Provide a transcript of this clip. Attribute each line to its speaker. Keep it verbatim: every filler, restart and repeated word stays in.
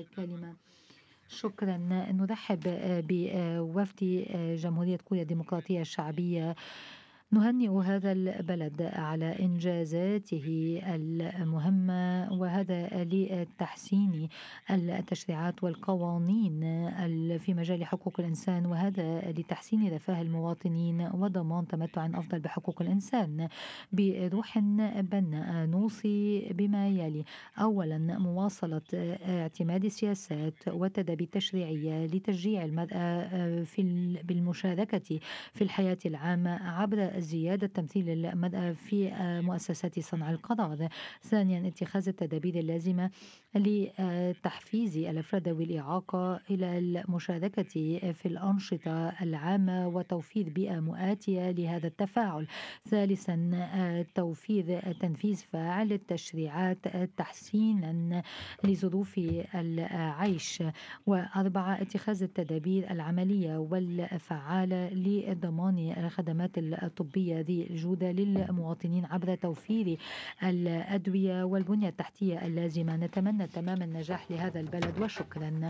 Speaker 1: الكلمة. شكرا. نرحب بوفد جمهورية كوريا الديمقراطية الشعبية. نهنئ هذا البلد على إنجازاته المهمة، وهذا لتحسين التشريعات والقوانين في مجال حقوق الإنسان، وهذا لتحسين رفاه المواطنين وضمان تمتع أفضل بحقوق الإنسان. بروح بناء نوصي بما يلي: أولا، مواصلة اعتماد السياسات والتدابير التشريعية لتشجيع المرأة في بالمشاركة في الحياة العامة عبر زيادة تمثيل المرأة في مؤسسات صنع القرار. ثانيا، اتخاذ التدابير اللازمة لتحفيز الأفراد ذوي الإعاقة إلى المشاركة في الأنشطة العامة وتوفير بيئة مؤاتية لهذا التفاعل. ثالثا، توفير تنفيذ فاعل للتشريعات تحسينا لظروف العيش. وأربعة، اتخاذ التدابير العملية والفعالة لضمان الخدمات الطبية ذي الجودة للمواطنين عبر توفير الأدوية والبنية التحتية اللازمة. نتمنى تمام النجاح لهذا البلد، وشكرا.